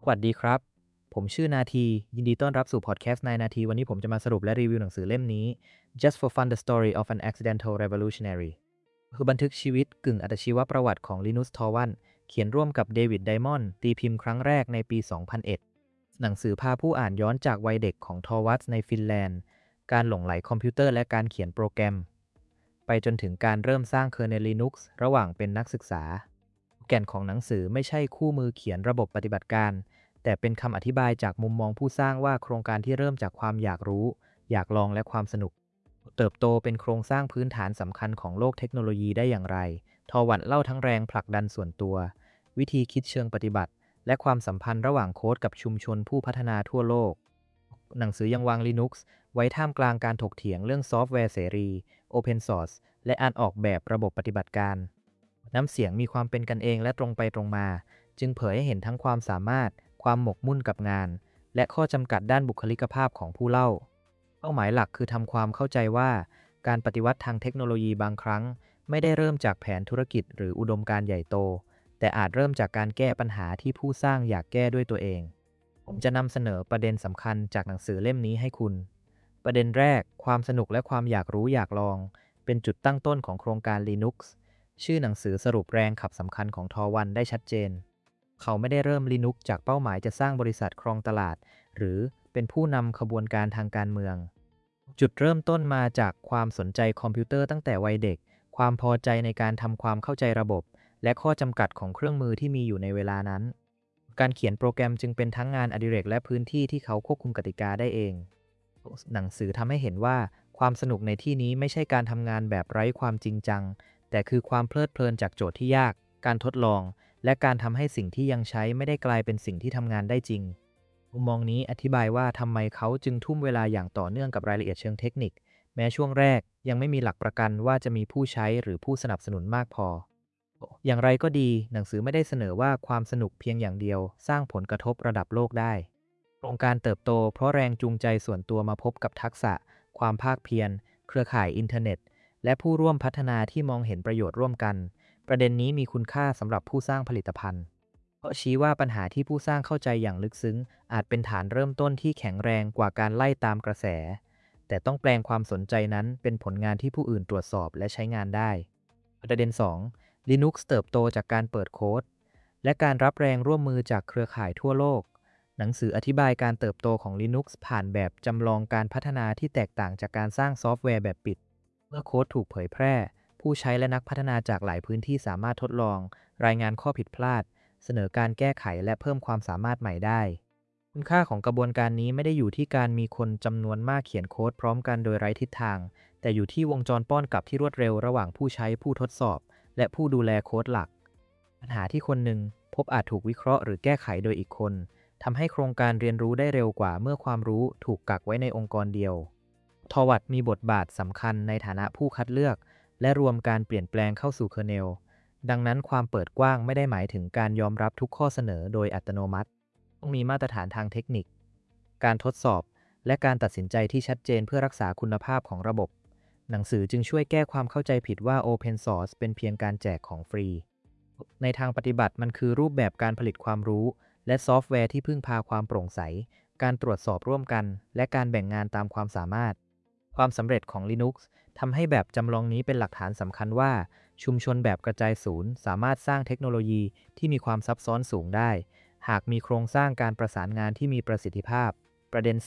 สวัสดีครับ ผมชื่อนาทียินดีต้อนรับสู่พอดแคสต์นายนาทีวันนี้ผมจะมาสรุปและรีวิวหนังสือเล่มนี้ Just for Fun: The Story of an Accidental Revolutionary คือบันทึกชีวิตกึ่งอัตชีวประวัติของลินุสทอวันเขียนร่วมกับเดวิดไดมอนด์ตีพิมพ์ครั้งแรกในปี 2001 หนังสือพาผู้อ่านย้อนจากวัยเด็กของทอวัตในฟินแลนด์การหลงใหลคอมพิวเตอร์และการเขียนโปรแกรมไปจนถึงการเริ่มสร้างเคอร์เนล Linux ระหว่างเป็นนักศึกษาแก่นของหนังสือไม่ใช่คู่มือเขียนระบบปฏิบัติการ แต่เป็นคำอธิบายจากมุมมองผู้สร้างว่าโครงการที่เริ่มจากความอยากรู้อยากลองและความสนุกเติบโตเป็นโครงสร้างพื้นฐานสำคัญของโลกเทคโนโลยีได้อย่างไรทอวัตเล่าทั้งแรงผลักดันส่วนตัววิธีคิดเชิงปฏิบัติและความสัมพันธ์ระหว่างโค้ดกับชุมชนผู้พัฒนาทั่วโลกหนังสือยังวาง Linux ไว้ท่ามกลางการถกเถียงเรื่องซอฟต์แวร์เสรี Open Source และการออกแบบระบบปฏิบัติการน้ำเสียงมีความเป็นกันเองและตรงไปตรงมาจึงเผยให้เห็นทั้งความสามารถความหมกมุ่นกับงานและข้อจำกัดด้านบุคลิกภาพของผู้เล่าเป้าหมายหลักคือทำความเข้าใจว่าการปฏิวัติทางเทคโนโลยีบางครั้งไม่ได้เริ่มจากแผนธุรกิจหรืออุดมการณ์ใหญ่โตแต่อาจเริ่มจากการแก้ปัญหาที่ผู้สร้างอยากแก้ด้วยตัวเองผมจะนำเสนอประเด็นสำคัญจากหนังสือเล่มนี้ให้คุณประเด็นแรกความสนุกและความอยากรู้อยากลองเป็นจุดตั้งต้นของโครงการ Linux ชื่อหนังสือสรุปแรงขับสำคัญของทอวันได้ชัดเจนเขาไม่ได้เริ่ม Linux จากเป้าหมายจะสร้างบริษัทครองตลาดหรือเป็นผู้นำขบวนการทางการเมืองจุดเริ่มต้นมาจากความสนใจคอมพิวเตอร์ตั้งแต่วัยเด็กความพอใจในการทำความเข้าใจระบบและข้อจำกัดของเครื่องมือที่มีอยู่ในเวลานั้นการเขียนโปรแกรมจึงเป็นทั้งงานอดิเรกและพื้นที่ที่เขาควบคุมกติกาได้เองหนังสือทำให้เห็นว่าความสนุกในที่นี้ไม่ใช่การทำงานแบบไร้ความจริงจังแต่คือความเพลิดเพลินจากโจทย์ที่ยากการทดลองและการทำให้สิ่งที่ยังใช้ไม่ได้กลายเป็นสิ่งที่ทำงานได้จริงมุมมองนี้อธิบายว่าทำไมเขาจึงทุ่มเวลาอย่างต่อเนื่องกับรายละเอียดเชิงเทคนิคแม้ช่วงแรกยังไม่มีหลักประกันว่าจะมีผู้ใช้หรือผู้สนับสนุนมากพออย่างไรก็ดีหนังสือไม่ได้เสนอว่าความสนุกเพียงอย่างเดียวสร้างผลกระทบระดับโลกได้โครงการเติบโตเพราะแรงจูงใจส่วนตัวมาพบกับทักษะความภาคเพียรเครือข่ายอินเทอร์เน็ตและผู้ร่วมพัฒนาที่มองเห็นประโยชน์ร่วมกันประเด็นนี้มีคุณค่าสำหรับผู้สร้างผลิตภัณฑ์เพราะชี้ว่าปัญหาที่ผู้สร้างเข้าใจอย่างลึกซึ้งอาจเป็นฐานเริ่มต้นที่แข็งแรงกว่าการไล่ตามกระแสแต่ต้องแปลงความสนใจนั้นเป็นผลงานที่ผู้อื่นตรวจสอบและใช้งานได้ประเด็น2 Linux เติบโตจากการเปิดโค้ดและการรับแรงร่วมมือจากเครือข่ายทั่วโลกหนังสืออธิบายการเติบโตของ Linux ผ่านแบบจำลองการพัฒนาที่แตกต่างจากการสร้างซอฟต์แวร์แบบปิดเมื่อโค้ดถูกเผยแพร่ผู้ใช้และนักพัฒนาจากหลายพื้นที่สามารถทดลองรายงานข้อผิดพลาดเสนอการแก้ไขและเพิ่มความสามารถใหม่ได้คุณค่าของกระบวนการนี้ไม่ได้อยู่ที่การมีคนจำนวนมากเขียนโค้ดพร้อมกันโดยไร้ทิศทางแต่อยู่ที่วงจรป้อนกลับที่รวดเร็วระหว่างผู้ใช้ผู้ทดสอบและผู้ดูแลโค้ดหลักปัญหาที่คนหนึ่งพบอาจถูกวิเคราะห์หรือแก้ไขโดยอีกคนทำให้โครงการเรียนรู้ได้เร็วกว่าเมื่อความรู้ถูกกักไว้ในองค์กรเดียวทอวัตมีบทบาทสำคัญในฐานะผู้คัดเลือกและรวมการเปลี่ยนแปลงเข้าสู่เคอร์เนลดังนั้นความเปิดกว้างไม่ได้หมายถึงการยอมรับทุกข้อเสนอโดยอัตโนมัติต้องมีมาตรฐานทางเทคนิคการทดสอบและการตัดสินใจที่ชัดเจนเพื่อรักษาคุณภาพของระบบหนังสือจึงช่วยแก้ความเข้าใจผิดว่า Open Source เป็นเพียงการแจกของฟรีในทางปฏิบัติมันคือรูปแบบการผลิตความรู้และซอฟต์แวร์ที่พึ่งพาความโปร่งใสการตรวจสอบร่วมกันและการแบ่งงานตามความสามารถความสำเร็จของ Linux ทำให้แบบจำลองนี้เป็นหลักฐานสำคัญว่าชุมชนแบบกระจายศูนย์สามารถสร้างเทคโนโลยีที่มีความซับซ้อนสูงได้หากมีโครงสร้างการประสานงานที่มีประสิทธิภาพประเด็น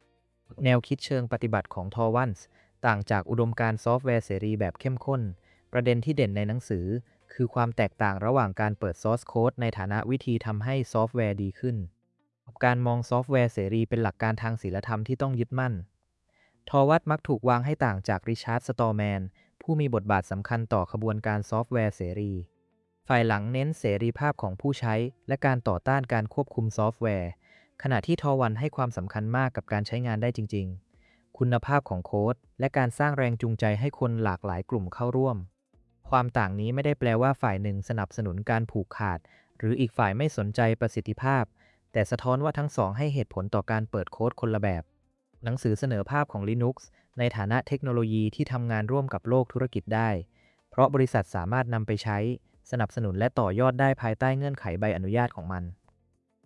3แนวคิดเชิงปฏิบัติของทอวันส์ต่างจากอุดมการณ์ซอฟต์แวร์เสรีแบบเข้มข้นประเด็นที่เด่นในหนังสือคือความแตกต่างระหว่างการเปิด Source Code ในฐานะวิธีทำให้ซอฟต์แวร์ดีขึ้นการมองซอฟต์แวร์เสรีเป็นหลักการทางศีลธรรมที่ต้องยึดมั่นทอวัตมักถูกวางให้ต่างจากริชาร์ด สตอร์แมนผู้มีบทบาทสำคัญต่อขบวนการซอฟต์แวร์เสรีฝ่ายหลังเน้นเสรีภาพของผู้ใช้และการต่อต้านการควบคุมซอฟต์แวร์ขณะที่ทอวันให้ความสำคัญมากกับการใช้งานได้จริงๆคุณภาพของโค้ดและการสร้างแรงจูงใจให้คนหลากหลายกลุ่มเข้าร่วมความต่างนี้ไม่ได้แปลว่าฝ่ายหนึ่งสนับสนุนการผูกขาดหรืออีกฝ่ายไม่สนใจประสิทธิภาพแต่สะท้อนว่าทั้งสองให้เหตุผลต่อการเปิดโค้ดคนละแบบหนังสือเสนอภาพของ Linux ในฐานะเทคโนโลยีที่ทำงานร่วมกับโลกธุรกิจได้เพราะบริษัทสามารถนำไปใช้สนับสนุนและต่อยอดได้ภายใต้เงื่อนไขใบอนุญาตของมัน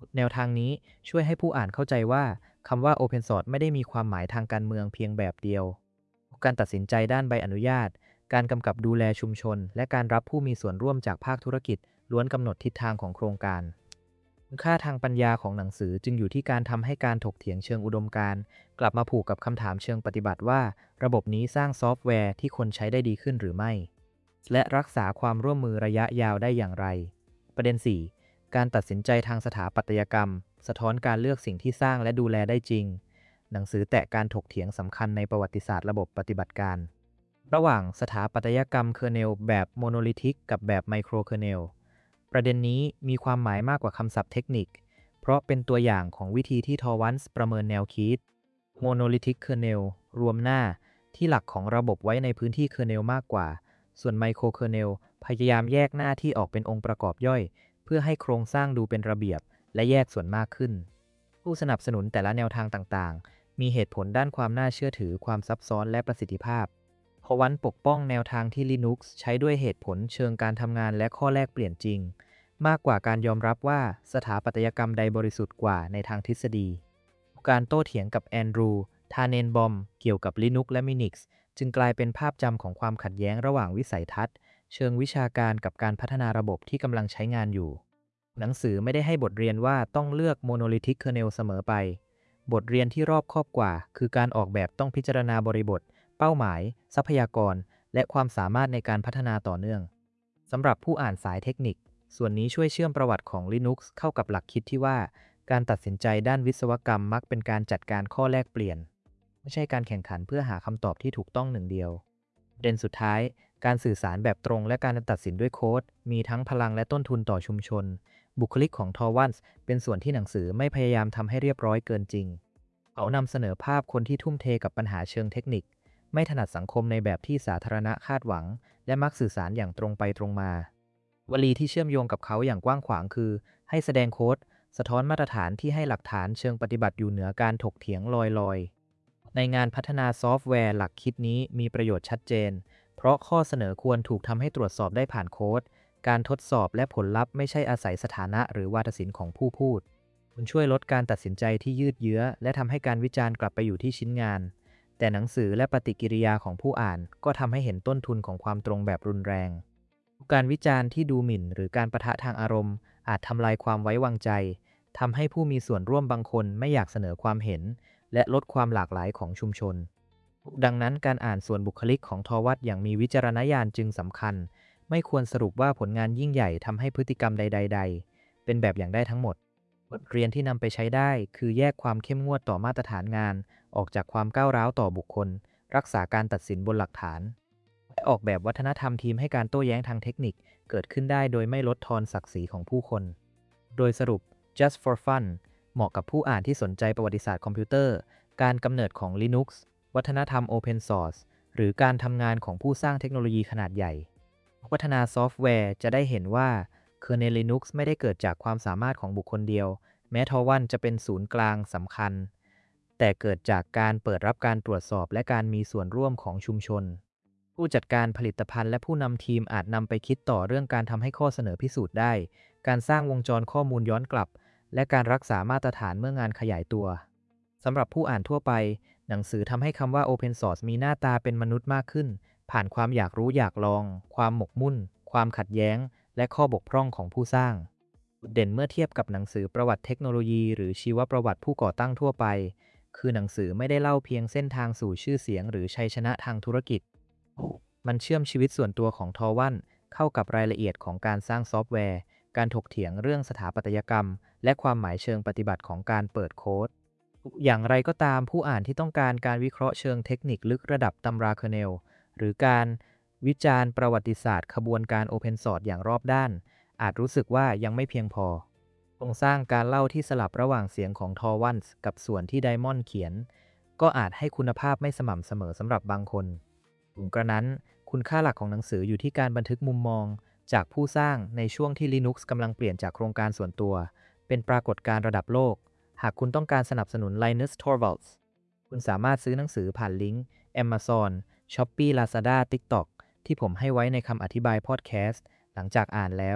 แนวทางนี้ช่วยให้ผู้อ่านเข้าใจว่าคำว่า Open Source ไม่ได้มีความหมายทางการเมืองเพียงแบบเดียวการตัดสินใจด้านใบอนุญาตการกำกับดูแลชุมชนและการรับผู้มีส่วนร่วมจากภาคธุรกิจล้วนกำหนดทิศทางของโครงการคุณค่าทางปัญญาของหนังสือจึงอยู่ที่การทำให้การถกเถียงเชิงอุดมการณ์กลับมาผูกกับคำถามเชิงปฏิบัติว่าระบบนี้สร้างซอฟต์แวร์ที่คนใช้ได้ดีขึ้นหรือไม่และรักษาความร่วมมือระยะยาวได้อย่างไรประเด็น 4การตัดสินใจทางสถาปัตยกรรมสะท้อนการเลือกสิ่งที่สร้างและดูแลได้จริงหนังสือแตะการถกเถียงสำคัญในประวัติศาสตร์ระบบปฏิบัติการระหว่างสถาปัตยกรรมเคอร์เนลแบบโมโนลิธิกกับแบบไมโครเคอร์เนลประเด็นนี้มีความหมายมากกว่าคำศัพท์เทคนิคเพราะเป็นตัวอย่างของวิธีที่ทอวันส์ประเมินแนวคิดโมโนลิธิกเคอร์เนลรวมหน้าที่หลักของระบบไว้ในพื้นที่เคอร์เนลมากกว่าส่วนไมโครเคอร์เนลพยายามแยกหน้าที่ออกเป็นองค์ประกอบย่อยเพื่อให้โครงสร้างดูเป็นระเบียบและแยกส่วนมากขึ้นผู้สนับสนุนแต่ละแนวทางต่างๆมีเหตุผลด้านความน่าเชื่อถือความซับซ้อนและประสิทธิภาพพอวันปกป้องแนวทางที่ Linux ใช้ด้วยเหตุผลเชิงการทำงานและข้อแลกเปลี่ยนจริงมากกว่าการยอมรับว่าสถาปัตยกรรมใดบริสุทธิ์กว่าในทางทฤษฎีการโต้เถียงกับแอนดรูทาเนนบอมเกี่ยวกับ Linux และ Minix จึงกลายเป็นภาพจำของความขัดแย้งระหว่างวิสัยทัศน์เชิงวิชาการกับการพัฒนาระบบที่กำลังใช้งานอยู่หนังสือไม่ได้ให้บทเรียนว่าต้องเลือก Monolithic Kernel เสมอไปบทเรียนที่รอบคอบกว่าคือการออกแบบต้องพิจารณาบริบทเป้าหมายทรัพยากรและความสามารถในการพัฒนาต่อเนื่องสำหรับผู้อ่านสายเทคนิคส่วนนี้ช่วยเชื่อมประวัติของ Linux เข้ากับหลักคิดที่ว่าการตัดสินใจด้านวิศวกรรมมักเป็นการจัดการข้อแลกเปลี่ยนไม่ใช่การแข่งขันเพื่อหาคำตอบที่ถูกต้องหนึ่งเดียวประเด็นสุดท้ายการสื่อสารแบบตรงและการตัดสินด้วยโค้ดมีทั้งพลังและต้นทุนต่อชุมชนบุคลิกของทอวันส์เป็นส่วนที่หนังสือไม่พยายามทำให้เรียบร้อยเกินจริงเขานำเสนอภาพคนที่ทุ่มเทกับปัญหาเชิงเทคนิคไม่ถนัดสังคมในแบบที่สาธารณะคาดหวังและมักสื่อสารอย่างตรงไปตรงมาวลีที่เชื่อมโยงกับเขาอย่างกว้างขวางคือให้แสดงโค้ดสะท้อนมาตรฐานที่ให้หลักฐานเชิงปฏิบัติอยู่เหนือการถกเถียงลอยๆในงานพัฒนาซอฟต์แวร์หลักคิดนี้มีประโยชน์ชัดเจนเพราะข้อเสนอควรถูกทำให้ตรวจสอบได้ผ่านโค้ดการทดสอบและผลลัพธ์ไม่ใช่อาศัยสถานะหรือวาทศิลป์ของผู้พูดคุณช่วยลดการตัดสินใจที่ยืดเยื้อและทำให้การวิจารณ์กลับไปอยู่ที่ชิ้นงานแต่หนังสือและปฏิกิริยาของผู้อ่านก็ทำให้เห็นต้นทุนของความตรงแบบรุนแรงการวิจารณ์ที่ดูหมิ่นหรือการปะทะทางอารมณ์อาจทำลายความไว้วางใจทำให้ผู้มีส่วนร่วมบางคนไม่อยากเสนอความเห็นและลดความหลากหลายของชุมชนดังนั้นการอ่านส่วนบุคลิกของทวัตอย่างมีวิจารณญาณจึงสำคัญไม่ควรสรุปว่าผลงานยิ่งใหญ่ทำให้พฤติกรรมใดๆเป็นแบบอย่างได้ทั้งหมดบทเรียนที่นำไปใช้ได้คือแยกความเข้มงวดต่อมาตรฐานงานออกจากความก้าวร้าวต่อบุคคลรักษาการตัดสินบนหลักฐานและออกแบบวัฒนธรรมทีมให้การโต้แย้งทางเทคนิคเกิดขึ้นได้โดยไม่ลดทอนศักดิ์ศรีของผู้คนโดยสรุป just for fun เหมาะกับผู้อ่านที่สนใจประวัติศาสตร์คอมพิวเตอร์การกำเนิดของ Linux วัฒนธรรม Open Source หรือการทำงานของผู้สร้างเทคโนโลยีขนาดใหญ่พัฒนาซอฟต์แวร์จะได้เห็นว่า Kernel Linux ไม่ได้เกิดจากความสามารถของบุคคลเดียวแม้ทวันจะเป็นศูนย์กลางสำคัญแต่เกิดจากการเปิดรับการตรวจสอบและการมีส่วนร่วมของชุมชนผู้จัดการผลิตภัณฑ์และผู้นำทีมอาจนำไปคิดต่อเรื่องการทำให้ข้อเสนอพิสูจน์ได้การสร้างวงจรข้อมูลย้อนกลับและการรักษามาตรฐานเมื่องานขยายตัวสำหรับผู้อ่านทั่วไปหนังสือทำให้คำว่า Open Source มีหน้าตาเป็นมนุษย์มากขึ้นผ่านความอยากรู้อยากลองความหมกมุ่นความขัดแย้งและข้อบกพร่องของผู้สร้างเด่นเมื่อเทียบกับหนังสือประวัติเทคโนโลยีหรือชีวประวัติผู้ก่อตั้งทั่วไปคือหนังสือไม่ได้เล่าเพียงเส้นทางสู่ชื่อเสียงหรือชัยชนะทางธุรกิจมันเชื่อมชีวิตส่วนตัวของทอวันเข้ากับรายละเอียดของการสร้างซอฟต์แวร์การถกเถียงเรื่องสถาปัตยกรรมและความหมายเชิงปฏิบัติของการเปิดโค้ดอย่างไรก็ตามผู้อ่านที่ต้องการการวิเคราะห์เชิงเทคนิคลึกระดับตำราเคอร์เนลหรือการวิจารณ์ประวัติศาสตร์ขบวนการ Open Source อย่างรอบด้านอาจรู้สึกว่ายังไม่เพียงพอโครงสร้างการเล่าที่สลับระหว่างเสียงของทอวันส์กับส่วนที่ไดมอนด์เขียนก็อาจให้คุณภาพไม่สม่ำเสมอสำหรับบางคนถึงกระนั้นคุณค่าหลักของหนังสืออยู่ที่การบันทึกมุมมองจากผู้สร้างในช่วงที่ Linux กำลังเปลี่ยนจากโครงการส่วนตัวเป็นปรากฏการณ์ระดับโลกหากคุณต้องการสนับสนุน Linus Torvalds คุณสามารถซื้อหนังสือผ่านลิงก์ Amazon, Shopee, Lazada, TikTok ที่ผมให้ไว้ในคำอธิบายพอดแคสต์หลังจากอ่านแล้ว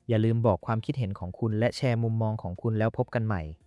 อย่าลืมบอกความคิดเห็นของคุณและแชร์มุมมองของคุณแล้วพบกันใหม่